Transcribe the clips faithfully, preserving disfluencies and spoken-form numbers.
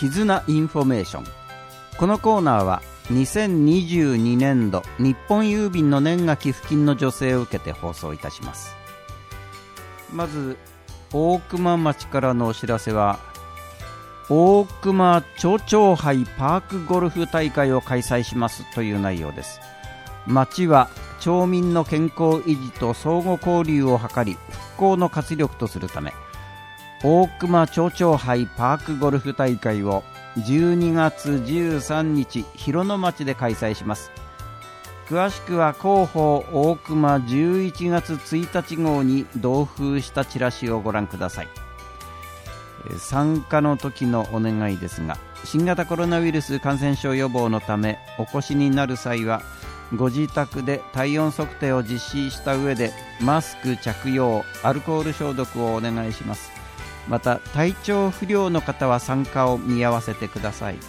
絆インフォメーション。このコーナーはにせんにじゅうにねんど日本郵便の年賀寄付金の助成を受けて放送いたします。まず大熊町からのお知らせは、大熊町長杯パークゴルフ大会を開催しますという内容です。町は町民の健康維持と相互交流を図り、復興の活力とするため、大熊町長杯パークゴルフ大会をじゅうにがつじゅうさんにち広野町で開催します。詳しくは広報大熊じゅういちがつついたち号に同封したチラシをご覧ください。参加の時のお願いですが、新型コロナウイルス感染症予防のためお越しになる際はご自宅で体温測定を実施した上でマスク着用、アルコール消毒をお願いします。また体調不良の方は参加を見合わせてください。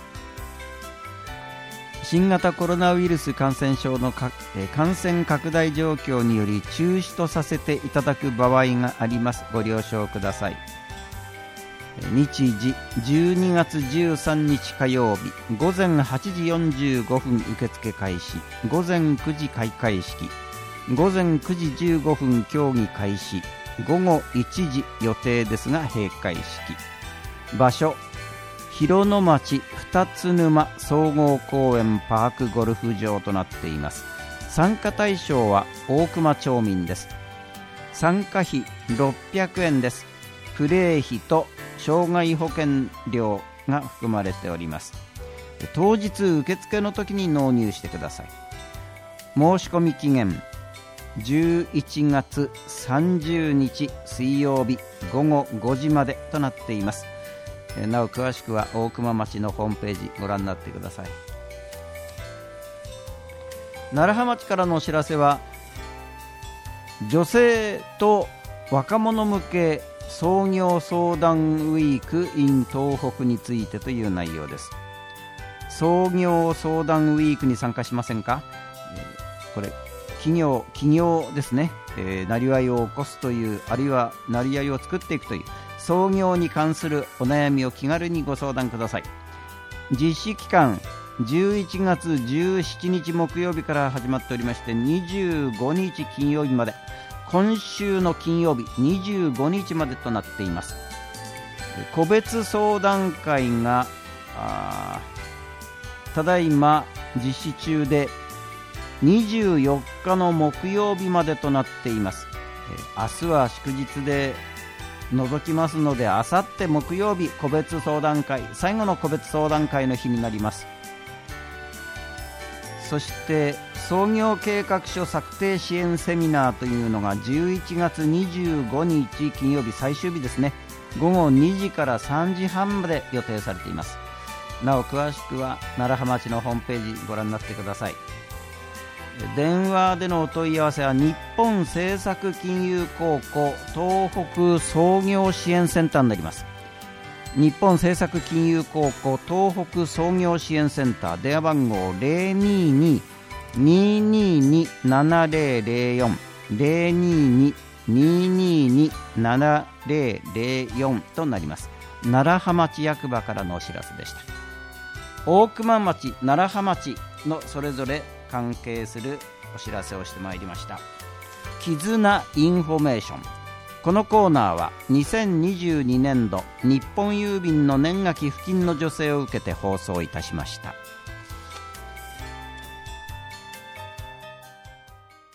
新型コロナウイルス感染症のか感染拡大状況により中止とさせていただく場合があります。ご了承ください。日時じゅうにがつじゅうさんにち火曜日、ごぜんはちじよんじゅうごふん受付開始、ごぜんくじ開会式、ごぜんくじじゅうごふん競技開始、ごごいちじ予定ですが閉会式。場所、広野町二つ沼総合公園パークゴルフ場となっています。参加対象は大熊町民です。参加費ろっぴゃくえんです。プレー費と障害保険料が含まれております。当日受付の時に納入してください。申し込み期限じゅういちがつさんじゅうにち水曜日ごごごじまでとなっています。なお詳しくは大熊町のホームページご覧になってください。楢葉町からのお知らせは、女性と若者向け創業相談ウィーク in 東北についてという内容です。創業相談ウィークに参加しませんか？これ企業、企業ですね、えー、なりわいを起こすという、あるいはなりわいを作っていくという創業に関するお悩みを気軽にご相談ください。実施期間じゅういちがつじゅうしちにち木曜日から始まっておりまして、にじゅうごにち金曜日まで、今週の金曜日にじゅうごにちまでとなっています。個別相談会があただいま実施中で、にじゅうよっかの木曜日までとなっています。明日は祝日で除きますので、あさって木曜日個別相談会、最後の個別相談会の日になります。そして創業計画書策定支援セミナーというのがじゅういちがつにじゅうごにち金曜日最終日ですね、ごごにじからさんじはんまで予定されています。なお詳しくは楢葉町のホームページご覧になってください。電話でのお問い合わせは日本政策金融公庫東北創業支援センターになります。日本政策金融公庫東北創業支援センター、電話番号 ゼロにに にーにーに ななゼロゼロよん ゼロにに にーにーに ななゼロゼロよん となります。楢葉町役場からのお知らせでした。大熊町、楢葉町のそれぞれ関係するお知らせをしてまいりました。絆インフォメーション。このコーナーはにせんにじゅうにねんど日本郵便の年賀寄付金の助成を受けて放送いたしました。